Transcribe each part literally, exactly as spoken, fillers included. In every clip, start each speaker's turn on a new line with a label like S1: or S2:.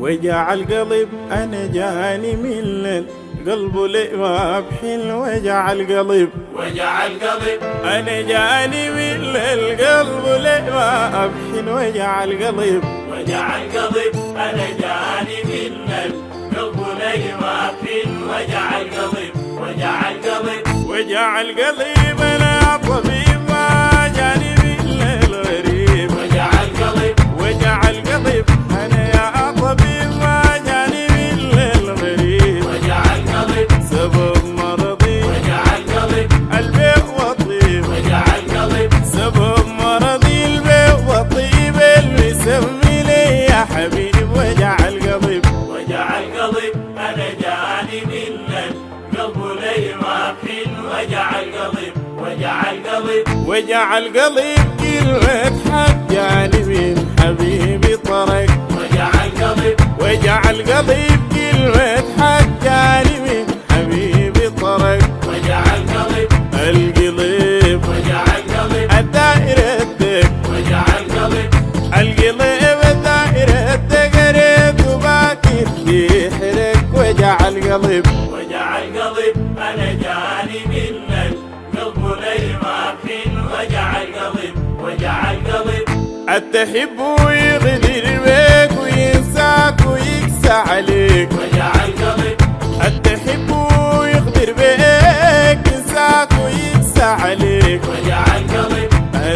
S1: وجع القلب أنا جاني من القلب لإباب حل. وجع القلب
S2: وجع القلب
S1: أنا جاني من القلب لإباب حل. وجع القلب
S2: وجع القلب أنا جاني من القلب لإباب حل. وجع القلب وجع القلب
S1: وجع القلب أنا طبيب ما جاني من الغريب.
S2: وجع القلب
S1: وجع القلب أنا يا طبيب ما جاني من الغريب.
S2: وجع القلب
S1: سبب مرضي
S2: وجع القلب
S1: البيع والطيب.
S2: وجع القلب
S1: سبب مرضي البيع والطيب اللي يسمي لي يا حبيب. وجع القلب
S2: وجع القلب أنا جاني من القلب لإباب حل. وجع القلب وجع القلب
S1: وجع القلب كلمة حق جاني من حبيبي طرق.
S2: وجع القلب
S1: وجع القلب كلمة حق جاني من حبيبي طرق.
S2: وجع القلب
S1: القلب
S2: وجع القلب
S1: الدائرة الدق.
S2: وجع القلب
S1: القلب الدائرة الدق ريت وباكي يحرق. وجع القلب
S2: وجع القلب أنا جاني من القلب لإباب حل. وجع القلب وجع القلب
S1: التحب ويغدر بيك وينساك ويقسى عليك.
S2: وجع القلب
S1: التحب ويغدر بيك ينساك ويقسى عليك.
S2: وجع القلب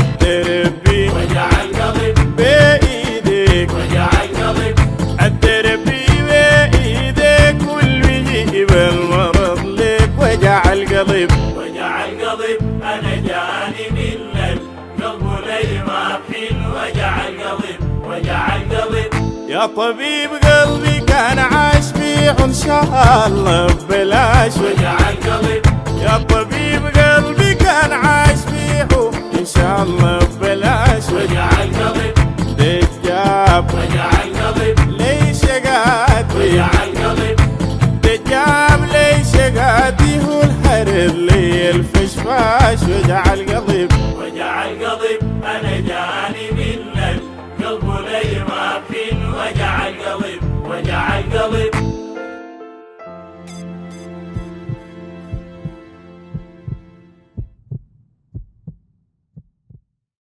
S1: التربي
S2: وجع القلب
S1: بإيديك.
S2: وجع القلب
S1: التربي بإيديك والبيجيب المرض لك. وجع القلب
S2: وجع القلب أنا جاني من القلب لإباب حل. وجع القلب وجع القلب
S1: يا طبيب قلبي كان عاش بيع ان شاء الله ببلاش.
S2: وجع القلب
S1: يا طبيب قلبي كان عاش بيعه ان شاء الله ببلاش.
S2: وجع القلب
S1: دجاب
S2: وجع